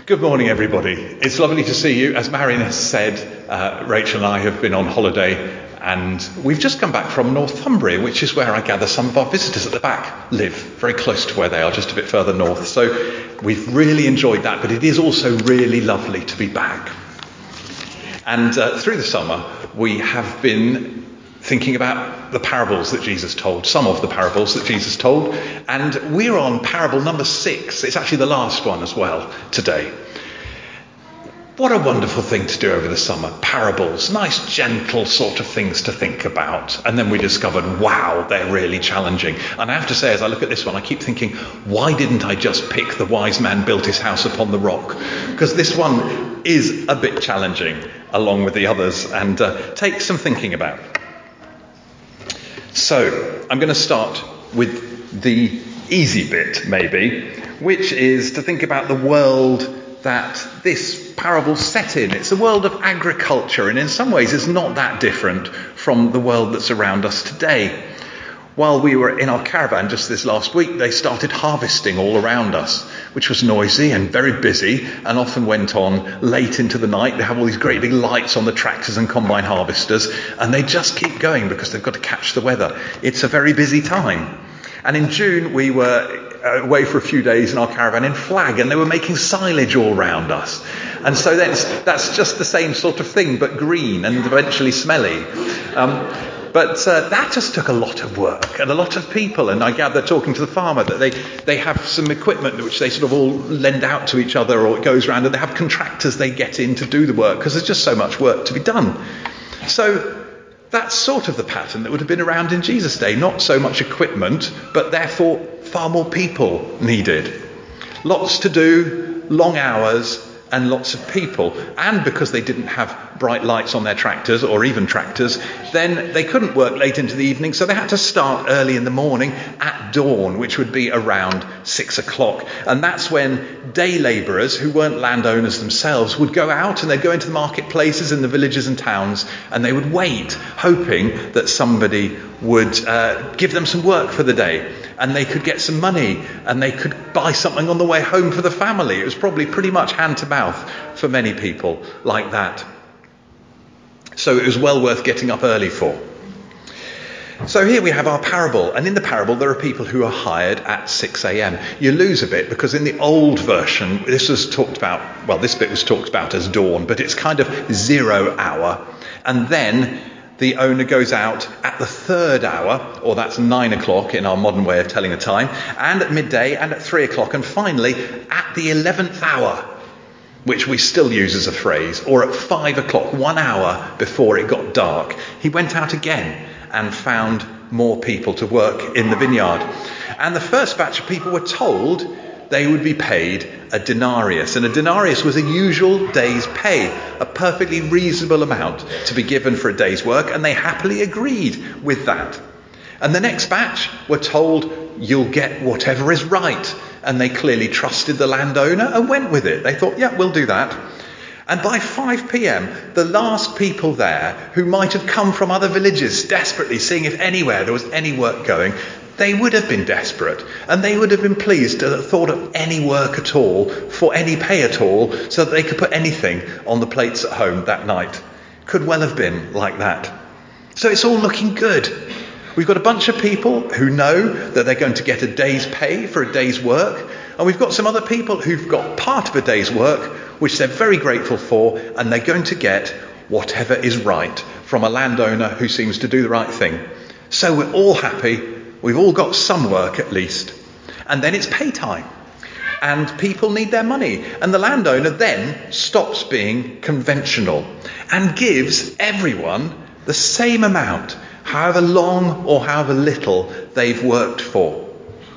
Good morning, everybody. It's lovely to see you. As Marion has said, Rachel and I have been on holiday, and we've just come back from Northumbria, which is where I gather some of our visitors at the back live, very close to where they are, just a bit further north. So we've really enjoyed that, but it is also really lovely to be back. And through the summer, we have been thinking about the parables that Jesus told, some of the parables that Jesus told, and we're on parable number 6. It's actually the last one as well today. What a wonderful thing to do over the summer. Parables, nice, gentle sort of things to think about. And then we discovered, wow, they're really challenging. And I have to say, as I look at this one, I keep thinking, why didn't I just pick the wise man built his house upon the rock? Because this one is a bit challenging, along with the others, and takes some thinking about. So, I'm going to start with the easy bit, maybe, which is to think about the world that this parable set in. It's a world of agriculture, and in some ways it's not that different from the world that's around us today. While we were in our caravan just this last week, they started harvesting all around us, which was noisy and very busy and often went on late into the night. They have all these great big lights on the tractors and combine harvesters, and they just keep going because they've got to catch the weather. It's a very busy time. And in June, we were away for a few days in our caravan in Flag, and they were making silage all around us. And so that's just the same sort of thing, but green and eventually smelly. But that just took a lot of work and a lot of people. And I gather, talking to the farmer, that they have some equipment which they sort of all lend out to each other, or it goes around, and they have contractors they get in to do the work because there's just so much work to be done. So that's sort of the pattern that would have been around in Jesus' day. Not so much equipment, but therefore far more people needed. Lots to do, long hours, and lots of people. And because they didn't have bright lights on their tractors, or even tractors, then they couldn't work late into the evening, so they had to start early in the morning at dawn, which would be around 6 o'clock. And that's when day labourers, who weren't landowners themselves, would go out and they'd go into the marketplaces in the villages and towns, and they would wait, hoping that somebody would give them some work for the day, and they could get some money, and they could buy something on the way home for the family. It was probably pretty much hand to mouth for many people like that. So it was well worth getting up early for. So here we have our parable, and in the parable there are people who are hired at 6 a.m. You lose a bit because in the old version this was talked about, well, this bit was talked about as dawn, but it's kind of 0 hour, and then the owner goes out at the 3rd hour, or that's 9 o'clock in our modern way of telling the time, and at midday, and at 3 o'clock, and finally at the 11th hour, which we still use as a phrase, or at 5 o'clock, 1 hour before it got dark, he went out again and found more people to work in the vineyard. And the first batch of people were told they would be paid a denarius. And a denarius was a usual day's pay, a perfectly reasonable amount to be given for a day's work, and they happily agreed with that. And the next batch were told, you'll get whatever is right. And they clearly trusted the landowner and went with it. They thought, yeah, we'll do that. And by 5 p.m, the last people there, who might have come from other villages desperately seeing if anywhere there was any work going, they would have been desperate, and they would have been pleased to have thought of any work at all, for any pay at all, so that they could put anything on the plates at home that night. Could well have been like that. So it's all looking good. We've got a bunch of people who know that they're going to get a day's pay for a day's work, and we've got some other people who've got part of a day's work, which they're very grateful for, and they're going to get whatever is right from a landowner who seems to do the right thing. So we're all happy. We've all got some work at least. And then it's pay time. And people need their money. And the landowner then stops being conventional and gives everyone the same amount, however long or however little they've worked for.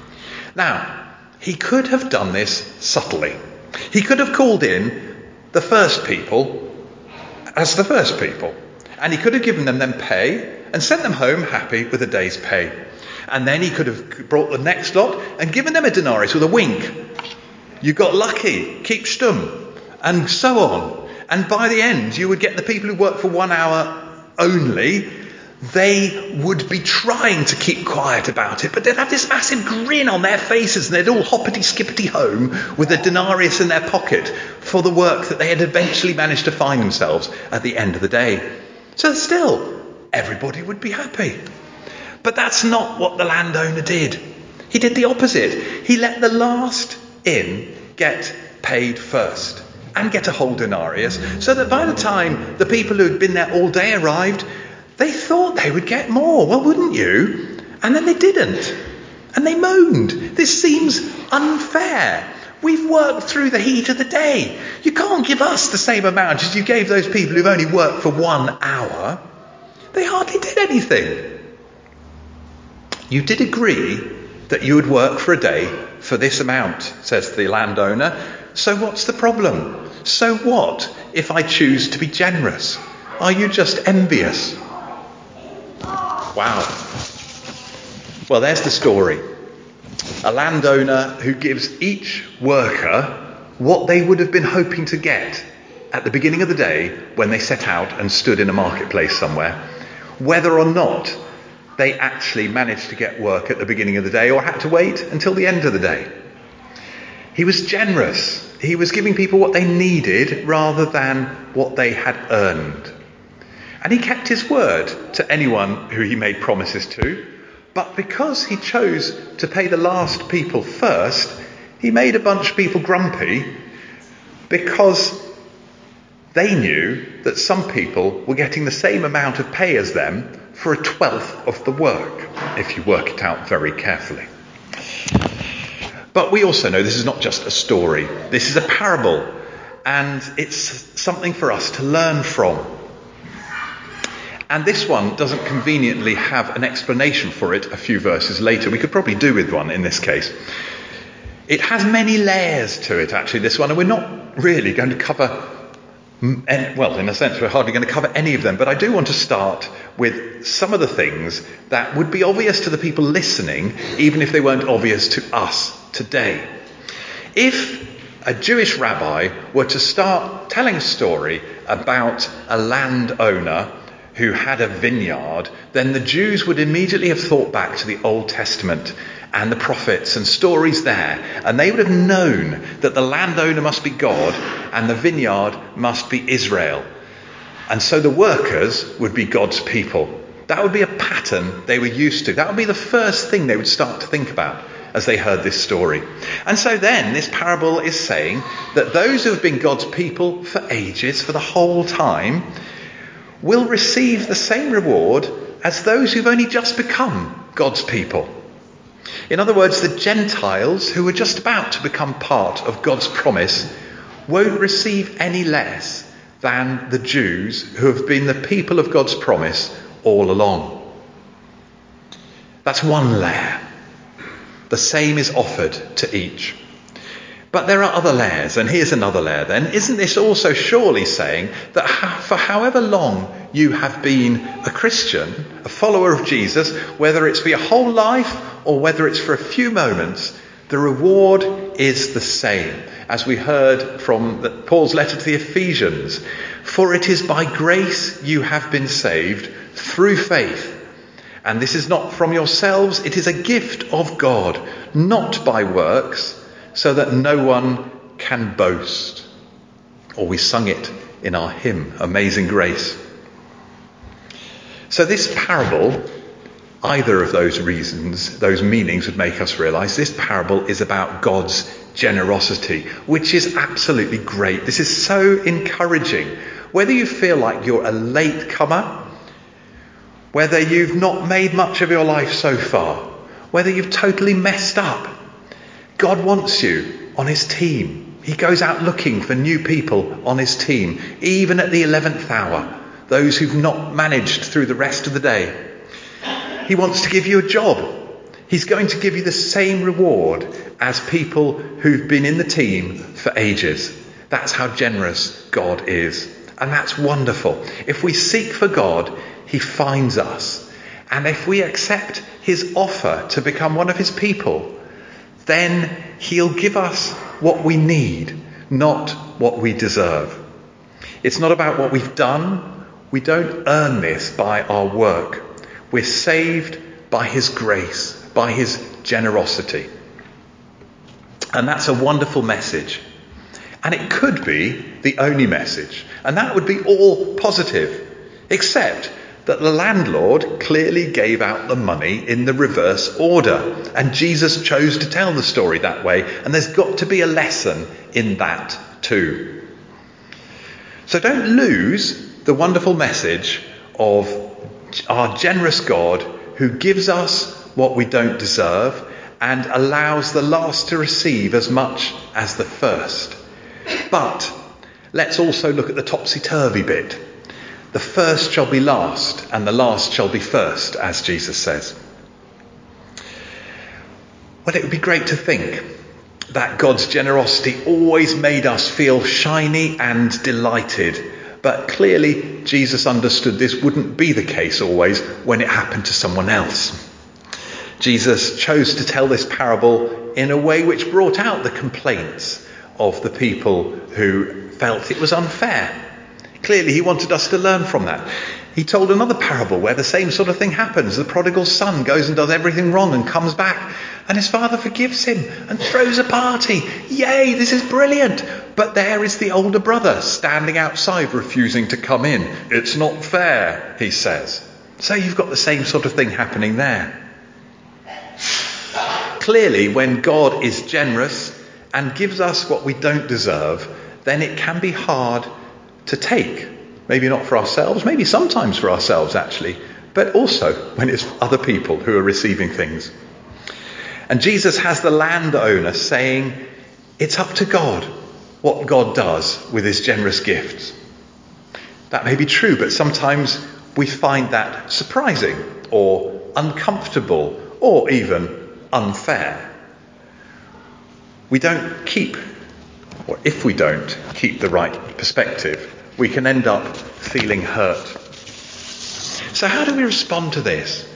Now, he could have done this subtly. He could have called in the first people as the first people. And he could have given them pay and sent them home happy with a day's pay. And then he could have brought the next lot and given them a denarius with a wink. You got lucky, keep stum, and so on. And by the end, you would get the people who work for 1 hour only, they would be trying to keep quiet about it, but they'd have this massive grin on their faces and they'd all hoppity-skippity home with a denarius in their pocket for the work that they had eventually managed to find themselves at the end of the day. So still, everybody would be happy. But that's not what the landowner did. He did the opposite. He let the last in get paid first and get a whole denarius, so that by the time the people who had been there all day arrived, they thought they would get more. Well, wouldn't you? And then they didn't. And they moaned. This seems unfair. We've worked through the heat of the day. You can't give us the same amount as you gave those people who've only worked for 1 hour. They hardly did anything. You did agree that you would work for a day for this amount, says the landowner. So what's the problem? So what if I choose to be generous? Are you just envious? Wow. Well, there's the story. A landowner who gives each worker what they would have been hoping to get at the beginning of the day when they set out and stood in a marketplace somewhere, whether or not they actually managed to get work at the beginning of the day or had to wait until the end of the day. He was generous. He was giving people what they needed rather than what they had earned. And he kept his word to anyone who he made promises to. But because he chose to pay the last people first, he made a bunch of people grumpy because they knew that some people were getting the same amount of pay as them for a 1/12 of the work, if you work it out very carefully. But we also know this is not just a story. This is a parable, and it's something for us to learn from. And this one doesn't conveniently have an explanation for it a few verses later. We could probably do with one in this case. It has many layers to it, actually, this one, and we're not really going to cover, well, in a sense, we're hardly going to cover any of them, but I do want to start with some of the things that would be obvious to the people listening, even if they weren't obvious to us today. If a Jewish rabbi were to start telling a story about a landowner who had a vineyard, then the Jews would immediately have thought back to the Old Testament and the prophets and stories there, and they would have known that the landowner must be God and the vineyard must be Israel. And so the workers would be God's people. That would be a pattern they were used to. That would be the first thing they would start to think about as they heard this story. And so then this parable is saying that those who have been God's people for ages, for the whole time, will receive the same reward as those who've only just become God's people. In other words, the Gentiles who are just about to become part of God's promise won't receive any less than the Jews who have been the people of God's promise all along. That's one layer. The same is offered to each. But there are other layers, and here's another layer then. Isn't this also surely saying that for however long you have been a Christian, a follower of Jesus, whether it's for your whole life or whether it's for a few moments, the reward is the same, as we heard from Paul's letter to the Ephesians. For it is by grace you have been saved through faith. And this is not from yourselves, it is a gift of God, not by works, so that no one can boast. Or we sung it in our hymn, Amazing Grace. So this parable, either of those reasons, those meanings would make us realise this parable is about God's generosity, which is absolutely great. This is so encouraging. Whether you feel like you're a late comer, whether you've not made much of your life so far, whether you've totally messed up, God wants you on his team. He goes out looking for new people on his team, even at the 11th hour, those who've not managed through the rest of the day. He wants to give you a job. He's going to give you the same reward as people who've been in the team for ages. That's how generous God is. And that's wonderful. If we seek for God, he finds us. And if we accept his offer to become one of his people, then he'll give us what we need, not what we deserve. It's not about what we've done. We don't earn this by our work. We're saved by his grace, by his generosity. And that's a wonderful message. And it could be the only message. And that would be all positive. Except that the landlord clearly gave out the money in the reverse order. And Jesus chose to tell the story that way. And there's got to be a lesson in that too. So don't lose the wonderful message of our generous God who gives us what we don't deserve and allows the last to receive as much as the first. But let's also look at the topsy-turvy bit. The first shall be last, and the last shall be first, as Jesus says. Well, it would be great to think that God's generosity always made us feel shiny and delighted. But clearly, Jesus understood this wouldn't be the case always when it happened to someone else. Jesus chose to tell this parable in a way which brought out the complaints of the people who felt it was unfair. Clearly, he wanted us to learn from that. He told another parable where the same sort of thing happens. The prodigal son goes and does everything wrong and comes back, and his father forgives him and throws a party. Yay, this is brilliant. But there is the older brother standing outside refusing to come in. It's not fair, he says. So you've got the same sort of thing happening there. Clearly, when God is generous and gives us what we don't deserve, then it can be hard to take. Maybe not for ourselves, maybe sometimes for ourselves actually, but also when it's other people who are receiving things. And Jesus has the landowner saying, it's up to God what God does with his generous gifts. That may be true, but sometimes we find that surprising or uncomfortable or even unfair. We don't keep, or if we don't keep the right perspective, we can end up feeling hurt. So how do we respond to this?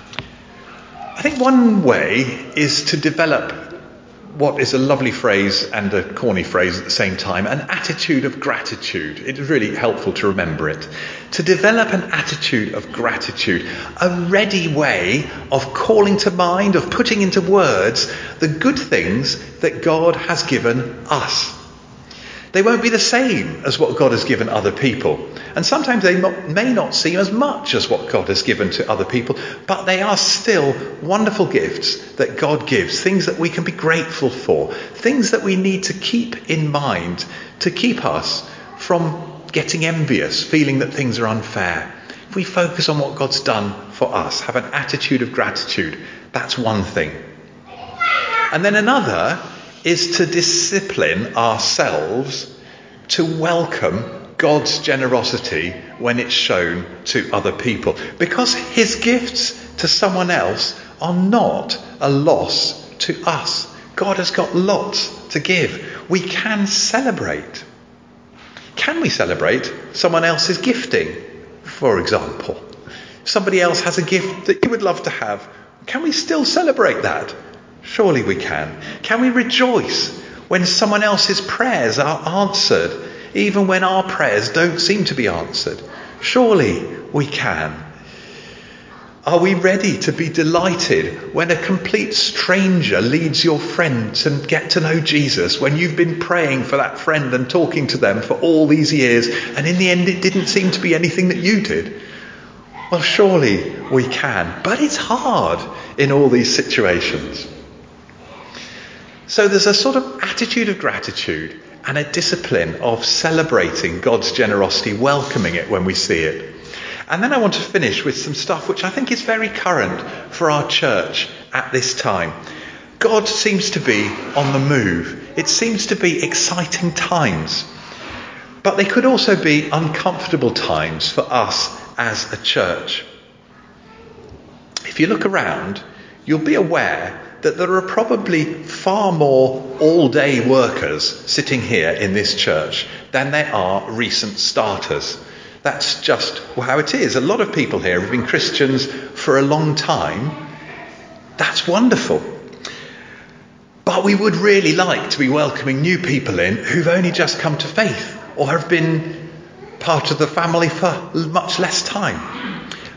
I think one way is to develop what is a lovely phrase and a corny phrase at the same time, an attitude of gratitude. It is really helpful to remember it. To develop an attitude of gratitude, a ready way of calling to mind, of putting into words the good things that God has given us. They won't be the same as what God has given other people. And sometimes they may not seem as much as what God has given to other people, but they are still wonderful gifts that God gives, things that we can be grateful for, things that we need to keep in mind to keep us from getting envious, feeling that things are unfair. If we focus on what God's done for us, have an attitude of gratitude, that's one thing. And then another is to discipline ourselves to welcome God's generosity when it's shown to other people. Because his gifts to someone else are not a loss to us. God has got lots to give. We can celebrate. Can we celebrate someone else's gifting, for example? Somebody else has a gift that you would love to have. Can we still celebrate that? Surely we can. Can we rejoice when someone else's prayers are answered, even when our prayers don't seem to be answered? Surely we can. Are we ready to be delighted when a complete stranger leads your friend to get to know Jesus, when you've been praying for that friend and talking to them for all these years, and in the end it didn't seem to be anything that you did? Well, surely we can. But it's hard in all these situations. So there's a sort of attitude of gratitude and a discipline of celebrating God's generosity, welcoming it when we see it. And then I want to finish with some stuff which I think is very current for our church at this time. God seems to be on the move. It seems to be exciting times. But they could also be uncomfortable times for us as a church. If you look around, you'll be aware that there are probably far more all-day workers sitting here in this church than there are recent starters. That's just how it is. A lot of people here have been Christians for a long time. That's wonderful. But we would really like to be welcoming new people in who've only just come to faith or have been part of the family for much less time.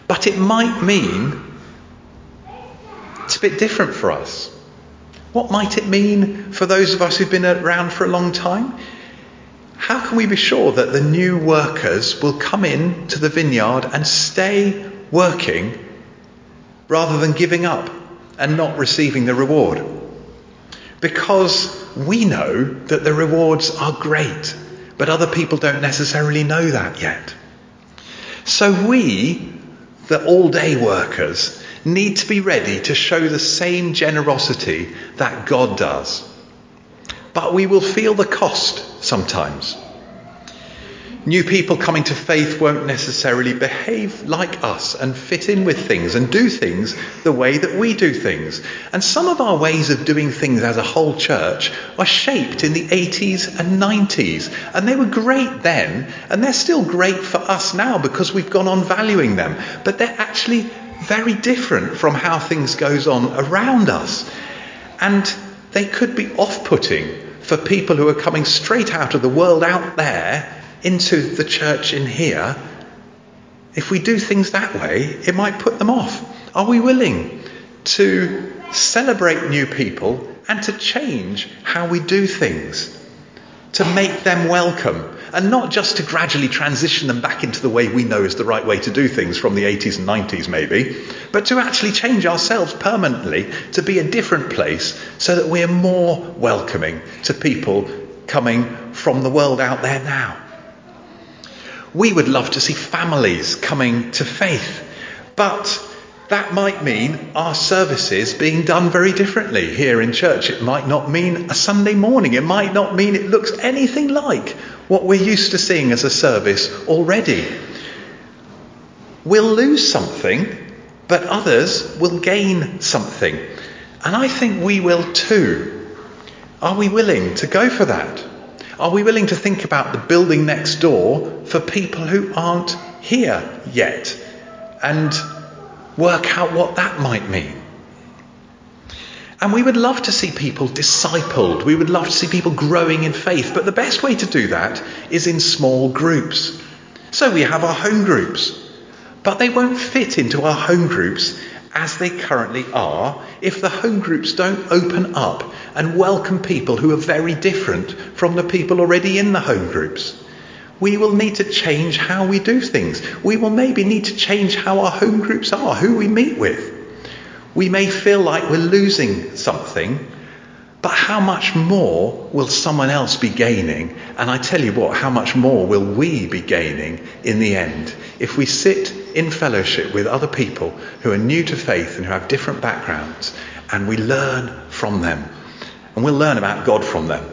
But it might mean it's a bit different for us. What might it mean for those of us who've been around for a long time? How can we be sure that the new workers will come in to the vineyard and stay working rather than giving up and not receiving the reward? Because we know that the rewards are great, but other people don't necessarily know that yet. So we, the all-day workers, need to be ready to show the same generosity that God does. But we will feel the cost sometimes. New people coming to faith won't necessarily behave like us and fit in with things and do things the way that we do things. And some of our ways of doing things as a whole church are shaped in the 80s and 90s. And they were great then, and they're still great for us now because we've gone on valuing them. But they're actually very different from how things goes on around us. And they could be off-putting for people who are coming straight out of the world out there into the church in here. If we do things that way, it might put them off. Are we willing to celebrate new people and to change how we do things, to make them welcome, and not just to gradually transition them back into the way we know is the right way to do things from the 80s and 90s maybe, but to actually change ourselves permanently to be a different place so that we're more welcoming to people coming from the world out there now? We would love to see families coming to faith, but that might mean our services being done very differently here in church. It might not mean a Sunday morning. It might not mean it looks anything like what we're used to seeing as a service already. We'll lose something, but others will gain something. And I think we will too. Are we willing to go for that? Are we willing to think about the building next door for people who aren't here yet and work out what that might mean? And we would love to see people discipled. We would love to see people growing in faith. But the best way to do that is in small groups. So we have our home groups. But they won't fit into our home groups as they currently are if the home groups don't open up and welcome people who are very different from the people already in the home groups. We will need to change how we do things. We will maybe need to change how our home groups are, who we meet with. We may feel like we're losing something, but how much more will someone else be gaining? And I tell you what, how much more will we be gaining in the end if we sit in fellowship with other people who are new to faith and who have different backgrounds, and we learn from them, and we'll learn about God from them.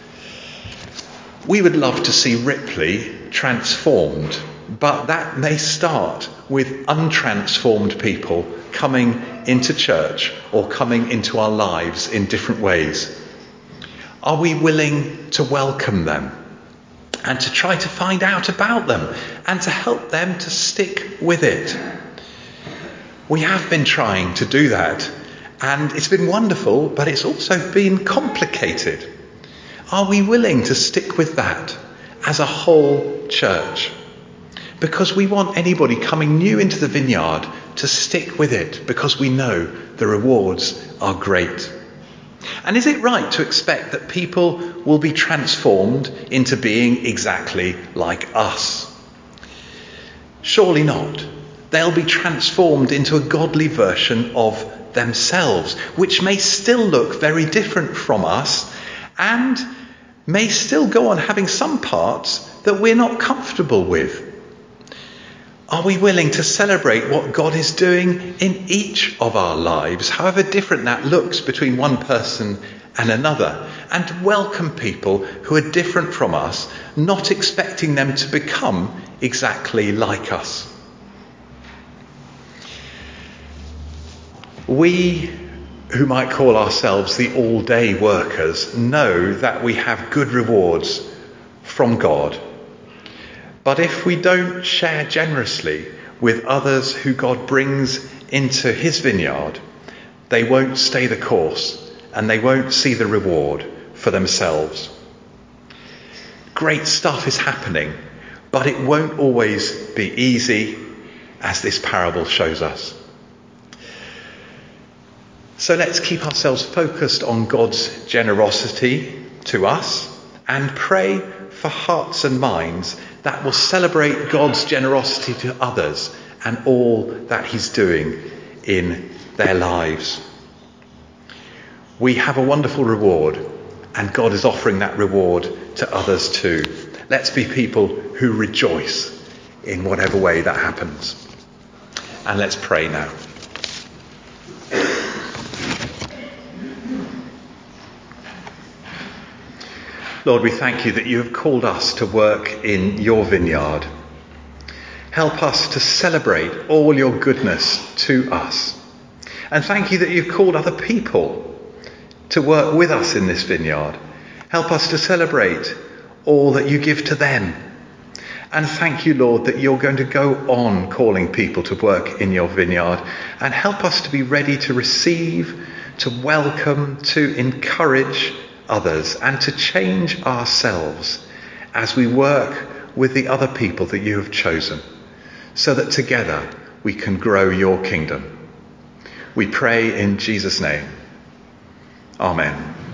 We would love to see Ripley transformed, but that may start with untransformed people coming into church or coming into our lives in different ways. Are we willing to welcome them and to try to find out about them and to help them to stick with it? We have been trying to do that, and it's been wonderful, but it's also been complicated. Are we willing to stick with that as a whole church? Because we want anybody coming new into the vineyard to stick with it, because we know the rewards are great. And is it right to expect that people will be transformed into being exactly like us? Surely not. They'll be transformed into a godly version of themselves, which may still look very different from us and may still go on having some parts that we're not comfortable with. Are we willing to celebrate what God is doing in each of our lives, however different that looks between one person and another, and welcome people who are different from us, not expecting them to become exactly like us? We, who might call ourselves the all-day workers, know that we have good rewards from God. But if we don't share generously with others who God brings into his vineyard, they won't stay the course and they won't see the reward for themselves. Great stuff is happening, but it won't always be easy as this parable shows us. So let's keep ourselves focused on God's generosity to us and pray for hearts and minds that will celebrate God's generosity to others and all that he's doing in their lives. We have a wonderful reward, and God is offering that reward to others too. Let's be people who rejoice in whatever way that happens. And let's pray now. Lord, we thank you that you have called us to work in your vineyard. Help us to celebrate all your goodness to us. And thank you that you've called other people to work with us in this vineyard. Help us to celebrate all that you give to them. And thank you, Lord, that you're going to go on calling people to work in your vineyard, and help us to be ready to receive, to welcome, to encourage others, and to change ourselves as we work with the other people that you have chosen, so that together we can grow your kingdom. We pray in Jesus' name. Amen.